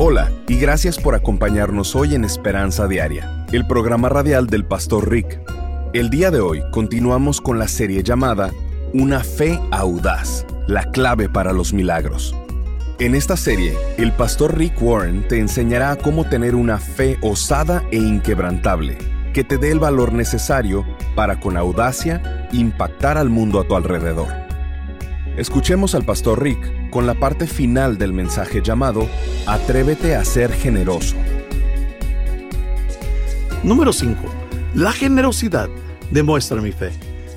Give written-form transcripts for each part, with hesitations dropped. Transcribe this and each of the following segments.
Hola y gracias por acompañarnos hoy en Esperanza Diaria, el programa radial del Pastor Rick. El día de hoy continuamos con la serie llamada Una fe audaz, la clave para los milagros. En esta serie, el Pastor Rick Warren te enseñará cómo tener una fe osada e inquebrantable, que te dé el valor necesario para con audacia impactar al mundo a tu alrededor. Escuchemos al Pastor Rick con la parte final del mensaje llamado Atrévete a ser generoso. Número 5. La generosidad demuestra mi fe.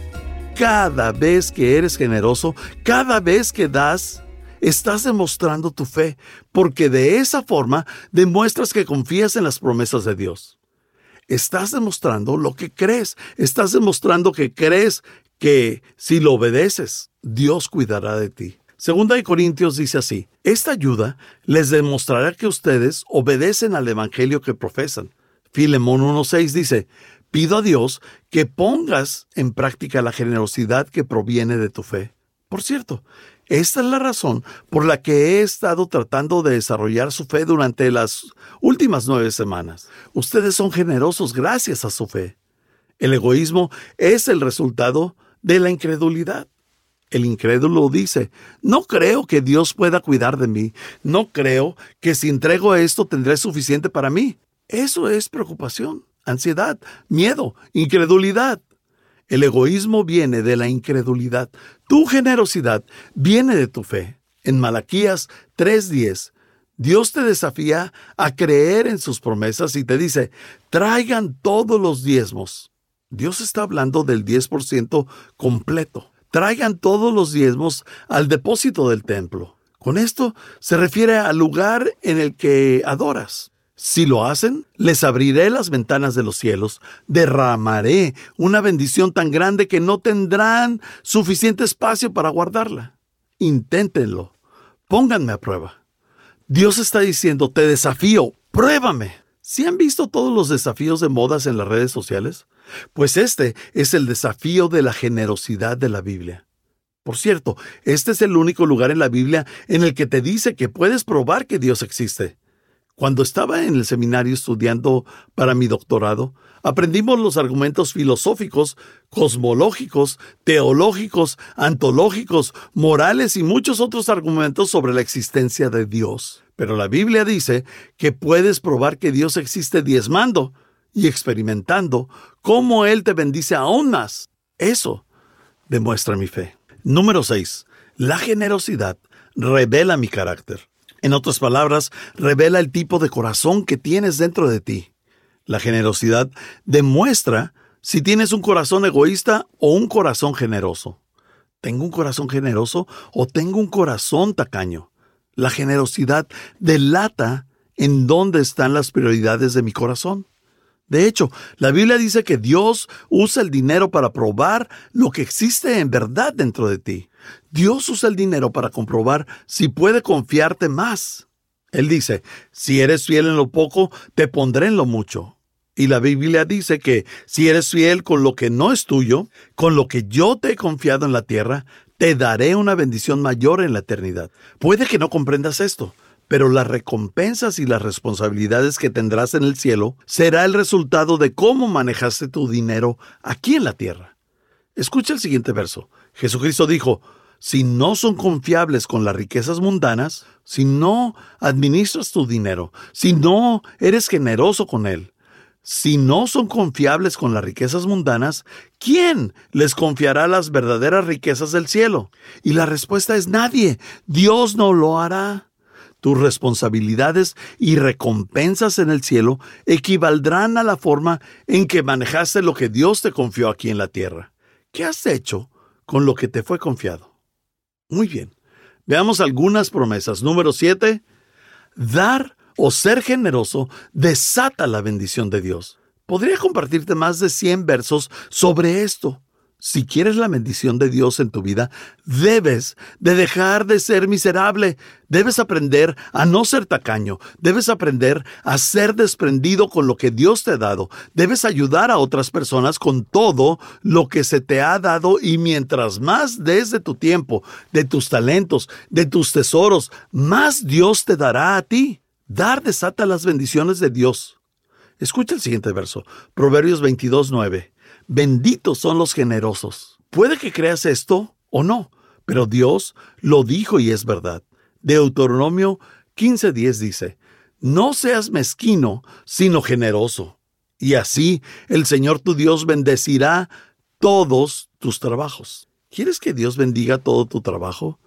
Cada vez que eres generoso, cada vez que das, estás demostrando tu fe, porque de esa forma demuestras que confías en las promesas de Dios. Estás demostrando lo que crees. Estás demostrando que crees que si lo obedeces, Dios cuidará de ti. Segunda de Corintios dice así: esta ayuda les demostrará que ustedes obedecen al evangelio que profesan. Filemón 1:6 dice: pido a Dios que pongas en práctica la generosidad que proviene de tu fe. Por cierto, esta es la razón por la que he estado tratando de desarrollar su fe durante las últimas 9 semanas. Ustedes son generosos gracias a su fe. El egoísmo es el resultado de la incredulidad. El incrédulo dice: no creo que Dios pueda cuidar de mí. No creo que si entrego esto tendré suficiente para mí. Eso es preocupación, ansiedad, miedo, incredulidad. El egoísmo viene de la incredulidad. Tu generosidad viene de tu fe. En Malaquías 3:10, Dios te desafía a creer en sus promesas y te dice: traigan todos los diezmos. Dios está hablando del 10% completo. Traigan todos los diezmos al depósito del templo. Con esto se refiere al lugar en el que adoras. Si lo hacen, les abriré las ventanas de los cielos, derramaré una bendición tan grande que no tendrán suficiente espacio para guardarla. Inténtenlo, pónganme a prueba. Dios está diciendo: te desafío, pruébame. ¿Sí han visto todos los desafíos de modas en las redes sociales? Pues este es el desafío de la generosidad de la Biblia. Por cierto, este es el único lugar en la Biblia en el que te dice que puedes probar que Dios existe. Cuando estaba en el seminario estudiando para mi doctorado, aprendimos los argumentos filosóficos, cosmológicos, teológicos, antológicos, morales y muchos otros argumentos sobre la existencia de Dios. Pero la Biblia dice que puedes probar que Dios existe diezmando y experimentando cómo Él te bendice aún más. Eso demuestra mi fe. Número 6. La generosidad revela mi carácter. En otras palabras, revela el tipo de corazón que tienes dentro de ti. La generosidad demuestra si tienes un corazón egoísta o un corazón generoso. ¿Tengo un corazón generoso o tengo un corazón tacaño? La generosidad delata en dónde están las prioridades de mi corazón. De hecho, la Biblia dice que Dios usa el dinero para probar lo que existe en verdad dentro de ti. Dios usa el dinero para comprobar si puede confiarte más. Él dice: si eres fiel en lo poco, te pondré en lo mucho. Y la Biblia dice que si eres fiel con lo que no es tuyo, con lo que yo te he confiado en la tierra, te daré una bendición mayor en la eternidad. Puede que no comprendas esto, pero las recompensas y las responsabilidades que tendrás en el cielo será el resultado de cómo manejaste tu dinero aquí en la tierra. Escucha el siguiente verso. Jesucristo dijo: si no son confiables con las riquezas mundanas, si no administras tu dinero, si no eres generoso con él, si no son confiables con las riquezas mundanas, ¿quién les confiará las verdaderas riquezas del cielo? Y la respuesta es nadie. Dios no lo hará. Tus responsabilidades y recompensas en el cielo equivaldrán a la forma en que manejaste lo que Dios te confió aquí en la tierra. ¿Qué has hecho con lo que te fue confiado? Muy bien. Veamos algunas promesas. Número 7. Dar o ser generoso desata la bendición de Dios. Podría compartirte más de 100 versos sobre esto. Si quieres la bendición de Dios en tu vida, debes de dejar de ser miserable. Debes aprender a no ser tacaño. Debes aprender a ser desprendido con lo que Dios te ha dado. Debes ayudar a otras personas con todo lo que se te ha dado, y mientras más des de tu tiempo, de tus talentos, de tus tesoros, más Dios te dará a ti. Dar desata las bendiciones de Dios. Escucha el siguiente verso, Proverbios 22:9. Benditos son los generosos. Puede que creas esto o no, pero Dios lo dijo y es verdad. Deuteronomio 15:10 dice, no seas mezquino, sino generoso. Y así el Señor tu Dios bendecirá todos tus trabajos. ¿Quieres que Dios bendiga todo tu trabajo?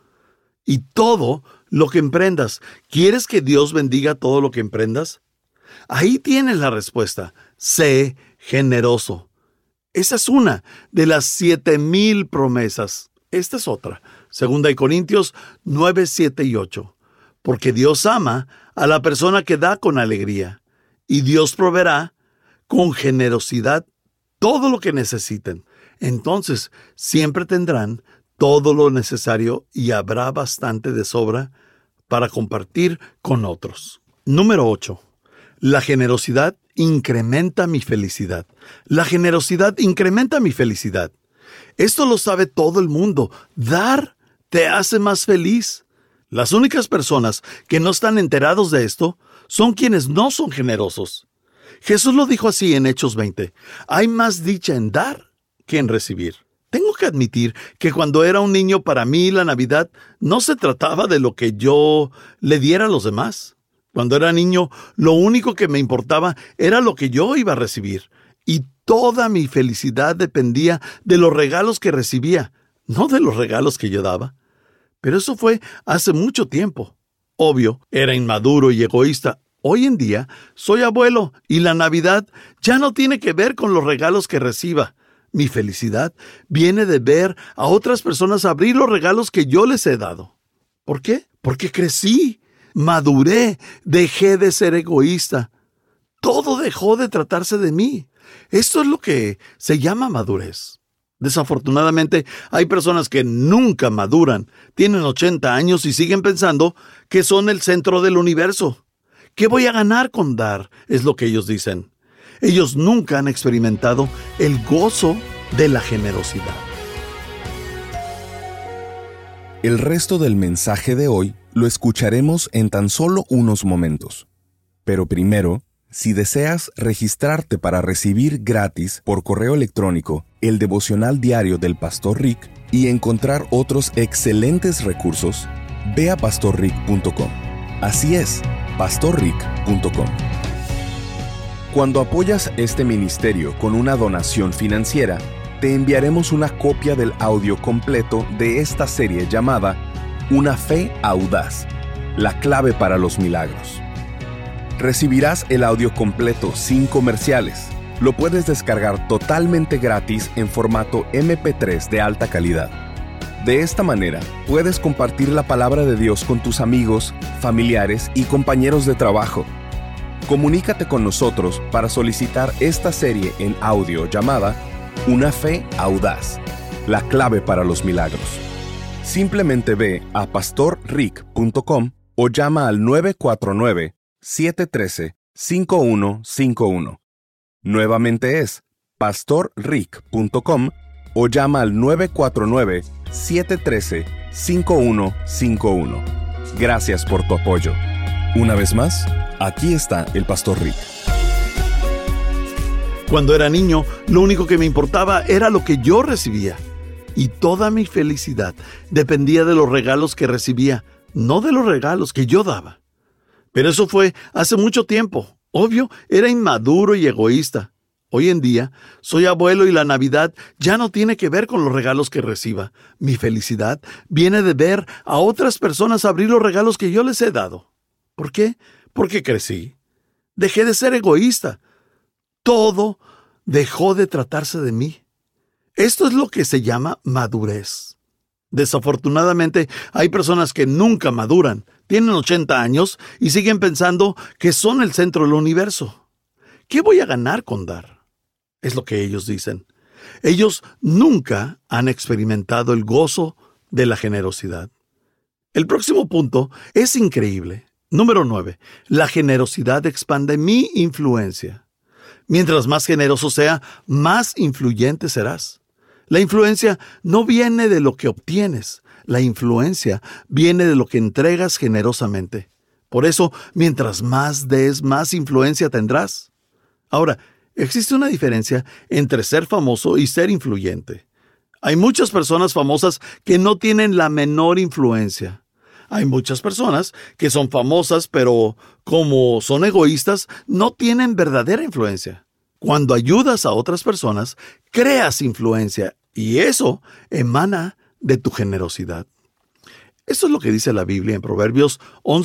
Y todo lo que emprendas. ¿Quieres que Dios bendiga todo lo que emprendas? Ahí tienes la respuesta. Sé generoso. Esa es una de las 7,000 promesas. Esta es otra. 2 Corintios 9, 7 y 8. Porque Dios ama a la persona que da con alegría. Y Dios proveerá con generosidad todo lo que necesiten. Entonces siempre tendrán todo lo necesario y habrá bastante de sobra para compartir con otros. Número 8. La generosidad incrementa mi felicidad. La generosidad incrementa mi felicidad. Esto lo sabe todo el mundo. Dar te hace más feliz. Las únicas personas que no están enterados de esto son quienes no son generosos. Jesús lo dijo así en Hechos 20. Hay más dicha en dar que en recibir. Tengo que admitir que cuando era un niño, para mí la Navidad no se trataba de lo que yo le diera a los demás. Cuando era niño, lo único que me importaba era lo que yo iba a recibir. Y toda mi felicidad dependía de los regalos que recibía, no de los regalos que yo daba. Pero eso fue hace mucho tiempo. Obvio, era inmaduro y egoísta. Hoy en día, soy abuelo y la Navidad ya no tiene que ver con los regalos que reciba. Mi felicidad viene de ver a otras personas abrir los regalos que yo les he dado. ¿Por qué? Porque crecí, maduré, dejé de ser egoísta. Todo dejó de tratarse de mí. Esto es lo que se llama madurez. Desafortunadamente, hay personas que nunca maduran, tienen 80 años y siguen pensando que son el centro del universo. ¿Qué voy a ganar con dar? Es lo que ellos dicen. Ellos nunca han experimentado el gozo de la generosidad. El resto del mensaje de hoy lo escucharemos en tan solo unos momentos. Pero primero, si deseas registrarte para recibir gratis por correo electrónico el devocional diario del Pastor Rick y encontrar otros excelentes recursos, ve a pastorrick.com. Así es, pastorrick.com. Cuando apoyas este ministerio con una donación financiera, te enviaremos una copia del audio completo de esta serie llamada Una fe audaz, la clave para los milagros. Recibirás el audio completo sin comerciales. Lo puedes descargar totalmente gratis en formato MP3 de alta calidad. De esta manera, puedes compartir la palabra de Dios con tus amigos, familiares y compañeros de trabajo. Comunícate con nosotros para solicitar esta serie en audio llamada Una fe audaz, la clave para los milagros. Simplemente ve a pastorrick.com o llama al 949-713-5151. Nuevamente es pastorrick.com o llama al 949-713-5151. Gracias por tu apoyo. Una vez más, aquí está el Pastor Rick. Cuando era niño, lo único que me importaba era lo que yo recibía. Y toda mi felicidad dependía de los regalos que recibía, no de los regalos que yo daba. Pero eso fue hace mucho tiempo. Obvio, era inmaduro y egoísta. Hoy en día, soy abuelo y la Navidad ya no tiene que ver con los regalos que reciba. Mi felicidad viene de ver a otras personas abrir los regalos que yo les he dado. ¿Por qué? Porque crecí. Dejé de ser egoísta. Todo dejó de tratarse de mí. Esto es lo que se llama madurez. Desafortunadamente, hay personas que nunca maduran, tienen 80 años y siguen pensando que son el centro del universo. ¿Qué voy a ganar con dar? Es lo que ellos dicen. Ellos nunca han experimentado el gozo de la generosidad. El próximo punto es increíble. Número 9. La generosidad expande mi influencia. Mientras más generoso sea, más influyente serás. La influencia no viene de lo que obtienes. La influencia viene de lo que entregas generosamente. Por eso, mientras más des, más influencia tendrás. Ahora, existe una diferencia entre ser famoso y ser influyente. Hay muchas personas famosas que no tienen la menor influencia. Hay muchas personas que son famosas, pero como son egoístas, no tienen verdadera influencia. Cuando ayudas a otras personas, creas influencia y eso emana de tu generosidad. Esto es lo que dice la Biblia en Proverbios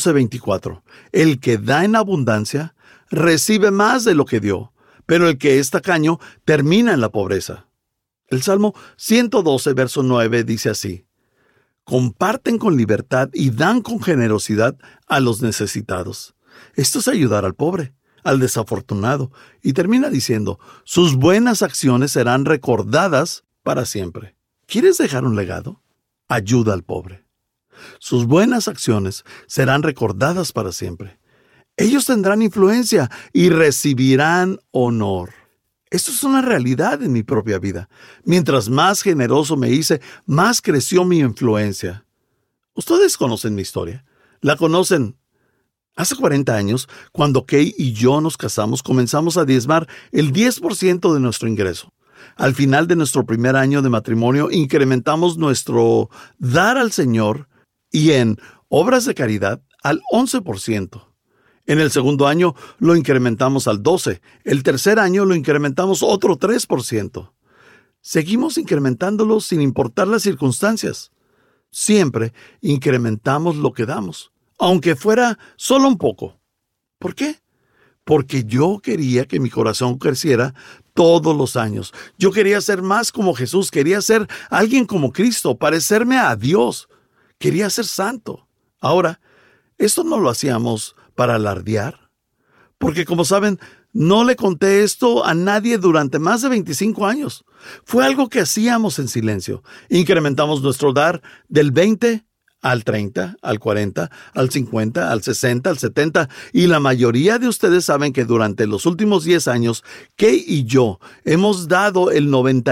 11:24. El que da en abundancia, recibe más de lo que dio, pero el que es tacaño termina en la pobreza. El Salmo 112, verso 9 dice así: comparten con libertad y dan con generosidad a los necesitados. Esto es ayudar al pobre, al desafortunado. Y termina diciendo, sus buenas acciones serán recordadas para siempre. ¿Quieres dejar un legado? Ayuda al pobre. Sus buenas acciones serán recordadas para siempre. Ellos tendrán influencia y recibirán honor. Esto es una realidad en mi propia vida. Mientras más generoso me hice, más creció mi influencia. Ustedes conocen mi historia. La conocen. Hace 40 años, cuando Kay y yo nos casamos, comenzamos a diezmar el 10% de nuestro ingreso. Al final de nuestro primer año de matrimonio, incrementamos nuestro dar al Señor y en obras de caridad al 11%. En el segundo año lo incrementamos al 12%. El tercer año lo incrementamos otro 3%. Seguimos incrementándolo sin importar las circunstancias. Siempre incrementamos lo que damos, aunque fuera solo un poco. ¿Por qué? Porque yo quería que mi corazón creciera todos los años. Yo quería ser más como Jesús, quería ser alguien como Cristo, parecerme a Dios. Quería ser santo. Ahora, esto no lo hacíamos para alardear, porque como saben, no le conté esto a nadie durante más de 25 años. Fue algo que hacíamos en silencio. Incrementamos nuestro dar del 20 al 30, al 40, al 50, al 60, al 70, y la mayoría de ustedes saben que durante los últimos 10 años, Kay y yo hemos dado el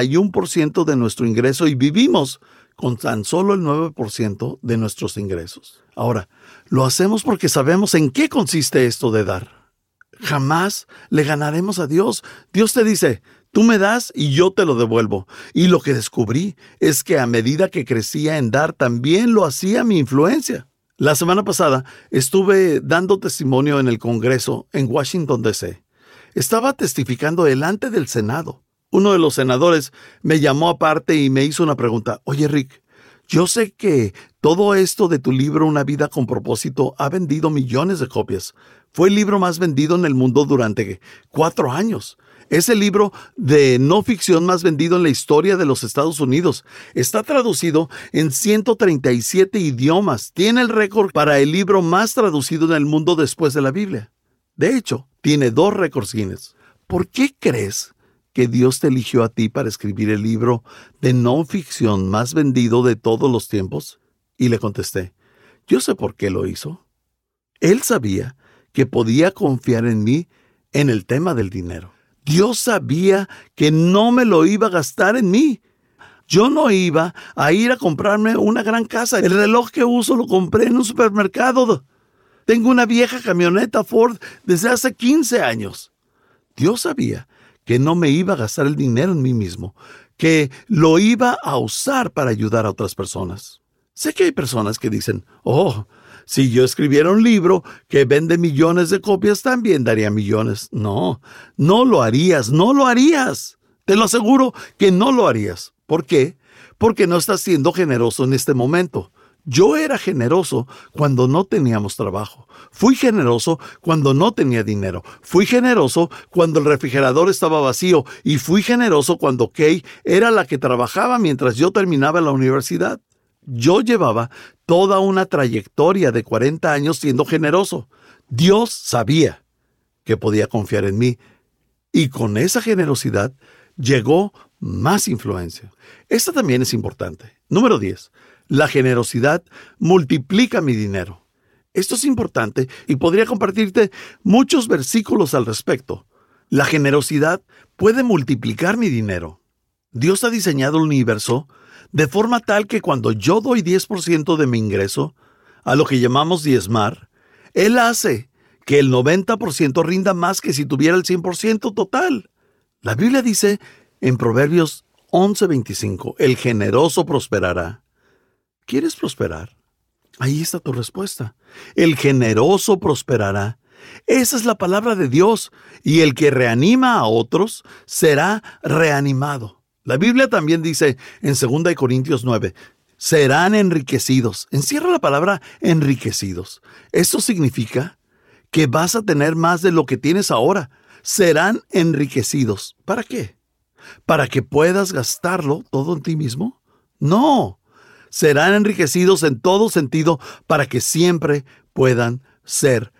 91% de nuestro ingreso y vivimos con tan solo el 9% de nuestros ingresos. Ahora, lo hacemos porque sabemos en qué consiste esto de dar. Jamás le ganaremos a Dios. Dios te dice, tú me das y yo te lo devuelvo. Y lo que descubrí es que a medida que crecía en dar, también lo hacía mi influencia. La semana pasada estuve dando testimonio en el Congreso en Washington, D.C. Estaba testificando delante del Senado. Uno de los senadores me llamó aparte y me hizo una pregunta. Oye, Rick, yo sé que todo esto de tu libro Una vida con propósito ha vendido millones de copias. Fue el libro más vendido en el mundo durante 4 años. Es el libro de no ficción más vendido en la historia de los Estados Unidos. Está traducido en 137 idiomas. Tiene el récord para el libro más traducido en el mundo después de la Biblia. De hecho, tiene 2 récords Guinness. ¿Por qué crees que Dios te eligió a ti para escribir el libro de no ficción más vendido de todos los tiempos? Y le contesté, yo sé por qué lo hizo. Él sabía que podía confiar en mí en el tema del dinero. Dios sabía que no me lo iba a gastar en mí. Yo no iba a ir a comprarme una gran casa. El reloj que uso lo compré en un supermercado. Tengo una vieja camioneta Ford desde hace 15 años. Dios sabía que no me iba a gastar el dinero en mí mismo, que lo iba a usar para ayudar a otras personas. Sé que hay personas que dicen, si yo escribiera un libro que vende millones de copias, también daría millones. No, no lo harías, no lo harías. Te lo aseguro que no lo harías. ¿Por qué? Porque no estás siendo generoso en este momento. Yo era generoso cuando no teníamos trabajo. Fui generoso cuando no tenía dinero. Fui generoso cuando el refrigerador estaba vacío. Y fui generoso cuando Kay era la que trabajaba mientras yo terminaba la universidad. Yo llevaba toda una trayectoria de 40 años siendo generoso. Dios sabía que podía confiar en mí. Y con esa generosidad llegó más influencia. Esta también es importante. Número 10. La generosidad multiplica mi dinero. Esto es importante y podría compartirte muchos versículos al respecto. La generosidad puede multiplicar mi dinero. Dios ha diseñado el universo de forma tal que cuando yo doy 10% de mi ingreso, a lo que llamamos diezmar, Él hace que el 90% rinda más que si tuviera el 100% total. La Biblia dice en Proverbios 11:25, el generoso prosperará. ¿Quieres prosperar? Ahí está tu respuesta. El generoso prosperará. Esa es la palabra de Dios. Y el que reanima a otros será reanimado. La Biblia también dice en 2 Corintios 9, serán enriquecidos. Encierra la palabra enriquecidos. Esto significa que vas a tener más de lo que tienes ahora. Serán enriquecidos. ¿Para qué? ¿Para que puedas gastarlo todo en ti mismo? No. Serán enriquecidos en todo sentido para que siempre puedan ser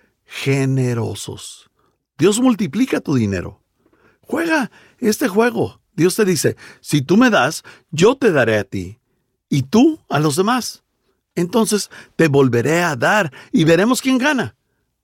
generosos. Dios multiplica tu dinero. Juega este juego. Dios te dice, si tú me das, yo te daré a ti, y tú a los demás. Entonces te volveré a dar y veremos quién gana.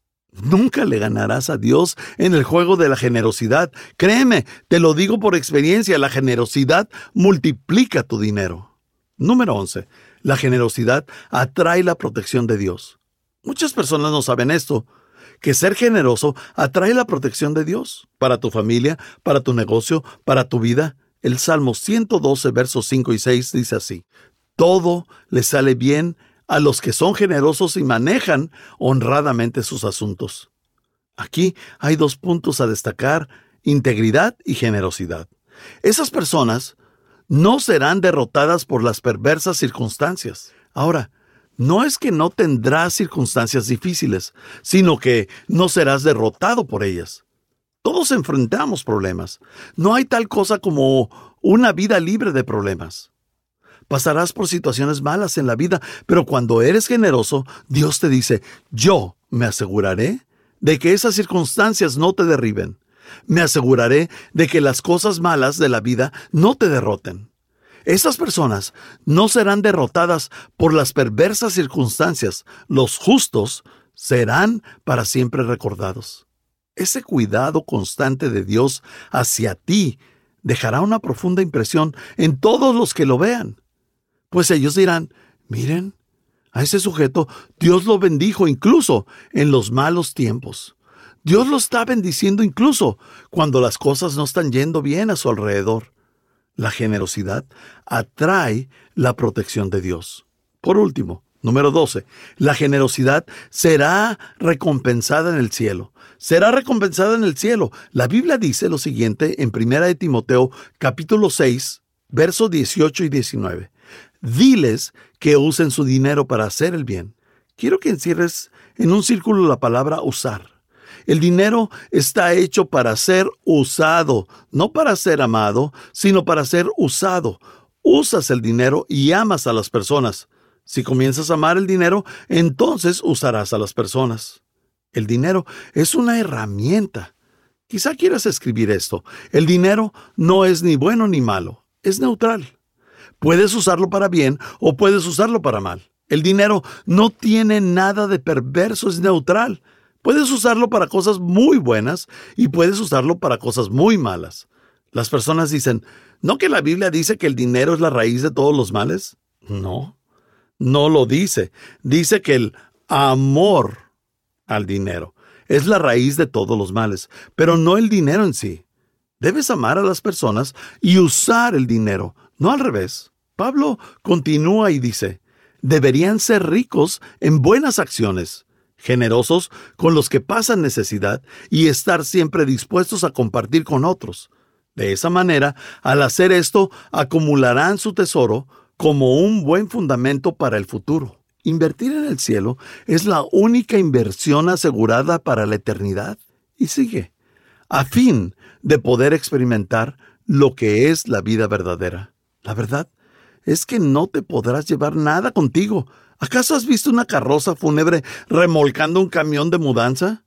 Nunca le ganarás a Dios en el juego de la generosidad. Créeme, te lo digo por experiencia, la generosidad multiplica tu dinero. Número 11. La generosidad atrae la protección de Dios. Muchas personas no saben esto, que ser generoso atrae la protección de Dios para tu familia, para tu negocio, para tu vida. El Salmo 112, versos 5 y 6 dice así: todo le sale bien a los que son generosos y manejan honradamente sus asuntos. Aquí hay dos puntos a destacar: integridad y generosidad. Esas personas no serán derrotadas por las perversas circunstancias. Ahora, no es que no tendrás circunstancias difíciles, sino que no serás derrotado por ellas. Todos enfrentamos problemas. No hay tal cosa como una vida libre de problemas. Pasarás por situaciones malas en la vida, pero cuando eres generoso, Dios te dice, yo me aseguraré de que esas circunstancias no te derriben. Me aseguraré de que las cosas malas de la vida no te derroten. Esas personas no serán derrotadas por las perversas circunstancias. Los justos serán para siempre recordados. Ese cuidado constante de Dios hacia ti dejará una profunda impresión en todos los que lo vean. Pues ellos dirán, miren, a ese sujeto Dios lo bendijo incluso en los malos tiempos. Dios lo está bendiciendo incluso cuando las cosas no están yendo bien a su alrededor. La generosidad atrae la protección de Dios. Por último, número 12, la generosidad será recompensada en el cielo. Será recompensada en el cielo. La Biblia dice lo siguiente en 1 Timoteo, capítulo 6, versos 18 y 19. Diles que usen su dinero para hacer el bien. Quiero que encierres en un círculo la palabra usar. El dinero está hecho para ser usado, no para ser amado, sino para ser usado. Usas el dinero y amas a las personas. Si comienzas a amar el dinero, entonces usarás a las personas. El dinero es una herramienta. Quizá quieras escribir esto. El dinero no es ni bueno ni malo, es neutral. Puedes usarlo para bien o puedes usarlo para mal. El dinero no tiene nada de perverso, es neutral. Puedes usarlo para cosas muy buenas y puedes usarlo para cosas muy malas. Las personas dicen, ¿no que la Biblia dice que el dinero es la raíz de todos los males? No, no lo dice. Dice que el amor al dinero es la raíz de todos los males, pero no el dinero en sí. Debes amar a las personas y usar el dinero, no al revés. Pablo continúa y dice, deberían ser ricos en buenas acciones, generosos con los que pasan necesidad y estar siempre dispuestos a compartir con otros. De esa manera, al hacer esto, acumularán su tesoro como un buen fundamento para el futuro. Invertir en el cielo es la única inversión asegurada para la eternidad. Y sigue, a fin de poder experimentar lo que es la vida verdadera. La verdad es que no te podrás llevar nada contigo. ¿Acaso has visto una carroza fúnebre remolcando un camión de mudanza?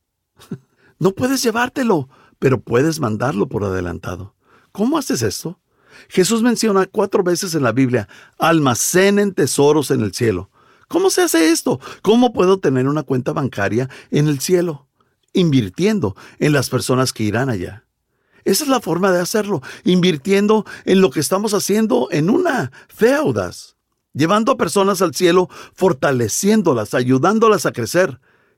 No puedes llevártelo, pero puedes mandarlo por adelantado. ¿Cómo haces esto? Jesús menciona 4 veces en la Biblia, almacenen tesoros en el cielo. ¿Cómo se hace esto? ¿Cómo puedo tener una cuenta bancaria en el cielo? Invirtiendo en las personas que irán allá. Esa es la forma de hacerlo, invirtiendo en lo que estamos haciendo en una fe audaz. Llevando a personas al cielo, fortaleciéndolas, ayudándolas a crecer.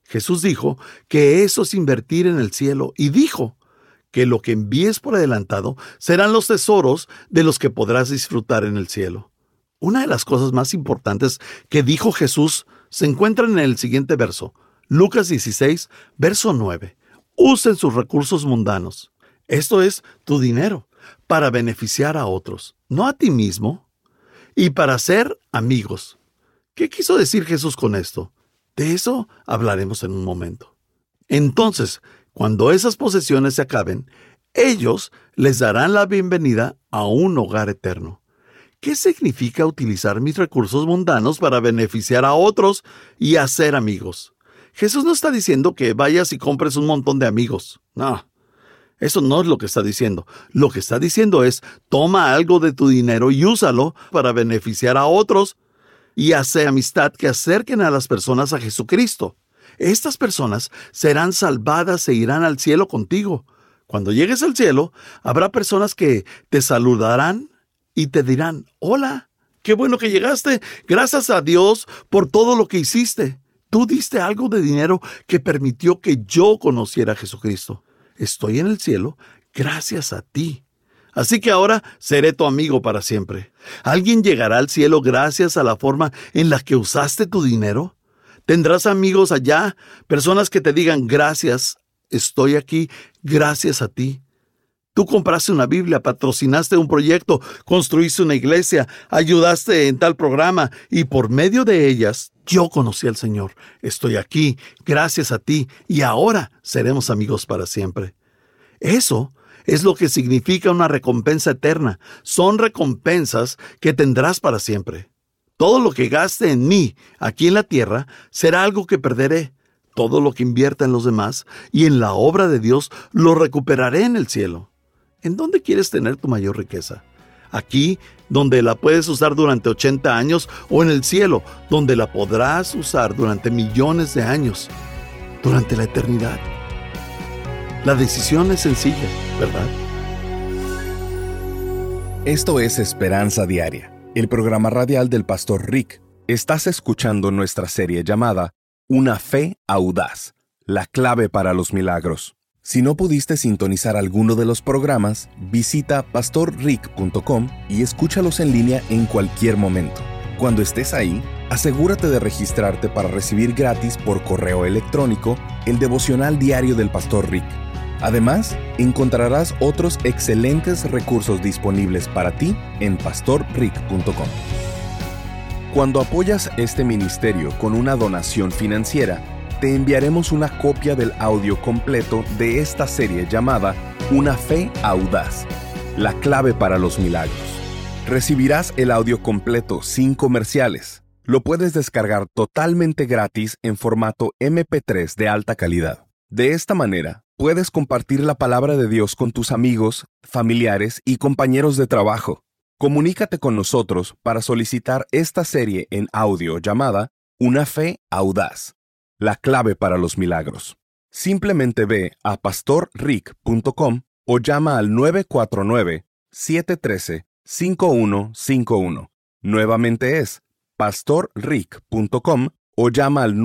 Jesús dijo que eso es invertir en el cielo y dijo que lo que envíes por adelantado serán los tesoros de los que podrás disfrutar en el cielo. Una de las cosas más importantes que dijo Jesús se encuentra en el siguiente verso, Lucas 16, verso 9. Usen sus recursos mundanos, esto es, tu dinero, para beneficiar a otros, no a ti mismo, y para ser amigos. ¿Qué quiso decir Jesús con esto? De eso hablaremos en un momento. Entonces, cuando esas posesiones se acaben, ellos les darán la bienvenida a un hogar eterno. ¿Qué significa utilizar mis recursos mundanos para beneficiar a otros y hacer amigos? Jesús no está diciendo que vayas y compres un montón de amigos. No, eso no es lo que está diciendo. Lo que está diciendo es, toma algo de tu dinero y úsalo para beneficiar a otros y hacer amistad que acerquen a las personas a Jesucristo. Estas personas serán salvadas e irán al cielo contigo. Cuando llegues al cielo, habrá personas que te saludarán y te dirán, hola, qué bueno que llegaste, gracias a Dios por todo lo que hiciste. Tú diste algo de dinero que permitió que yo conociera a Jesucristo. Estoy en el cielo gracias a ti. Así que ahora seré tu amigo para siempre. ¿Alguien llegará al cielo gracias a la forma en la que usaste tu dinero? ¿Tendrás amigos allá? Personas que te digan, gracias, estoy aquí, gracias a ti. Tú compraste una Biblia, patrocinaste un proyecto, construiste una iglesia, ayudaste en tal programa y por medio de ellas yo conocí al Señor. Estoy aquí, gracias a ti, y ahora seremos amigos para siempre. Eso es lo que significa una recompensa eterna. Son recompensas que tendrás para siempre. Todo lo que gaste en mí aquí en la tierra será algo que perderé. Todo lo que invierta en los demás y en la obra de Dios lo recuperaré en el cielo. ¿En dónde quieres tener tu mayor riqueza? ¿Aquí, donde la puedes usar durante 80 años, o en el cielo, donde la podrás usar durante millones de años, durante la eternidad? La decisión es sencilla, ¿verdad? Esto es Esperanza Diaria, el programa radial del Pastor Rick. Estás escuchando nuestra serie llamada Una Fe Audaz, la clave para los milagros. Si no pudiste sintonizar alguno de los programas, visita pastorrick.com y escúchalos en línea en cualquier momento. Cuando estés ahí, asegúrate de registrarte para recibir gratis por correo electrónico el devocional diario del Pastor Rick. Además, encontrarás otros excelentes recursos disponibles para ti en pastorrick.com. Cuando apoyas este ministerio con una donación financiera, te enviaremos una copia del audio completo de esta serie llamada Una Fe Audaz, la clave para los milagros. Recibirás el audio completo sin comerciales. Lo puedes descargar totalmente gratis en formato MP3 de alta calidad. De esta manera, puedes compartir la palabra de Dios con tus amigos, familiares y compañeros de trabajo. Comunícate con nosotros para solicitar esta serie en audio llamada Una Fe Audaz, la clave para los milagros. Simplemente ve a pastorrick.com o llama al 949-713-5151. Nuevamente es pastorrick.com o llama al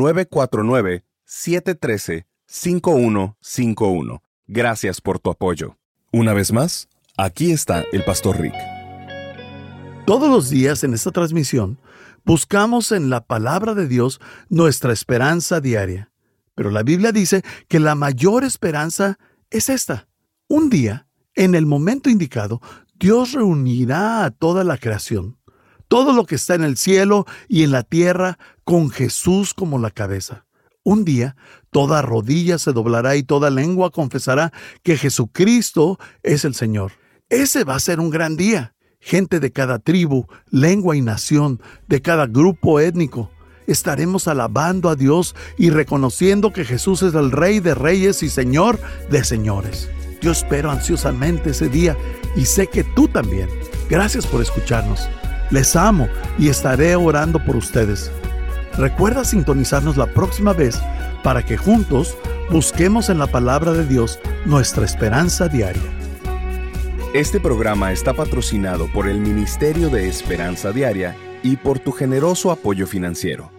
949-713-5151. Gracias por tu apoyo. Una vez más, aquí está el Pastor Rick. Todos los días en esta transmisión buscamos en la palabra de Dios nuestra esperanza diaria. Pero la Biblia dice que la mayor esperanza es esta. Un día, en el momento indicado, Dios reunirá a toda la creación, todo lo que está en el cielo y en la tierra, con Jesús como la cabeza. Un día, toda rodilla se doblará y toda lengua confesará que Jesucristo es el Señor. Ese va a ser un gran día. Gente de cada tribu, lengua y nación, de cada grupo étnico, estaremos alabando a Dios y reconociendo que Jesús es el Rey de Reyes y Señor de Señores. Yo espero ansiosamente ese día y sé que tú también. Gracias por escucharnos. Les amo y estaré orando por ustedes. Recuerda sintonizarnos la próxima vez para que juntos busquemos en la palabra de Dios nuestra esperanza diaria. Este programa está patrocinado por el Ministerio de Esperanza Diaria y por tu generoso apoyo financiero.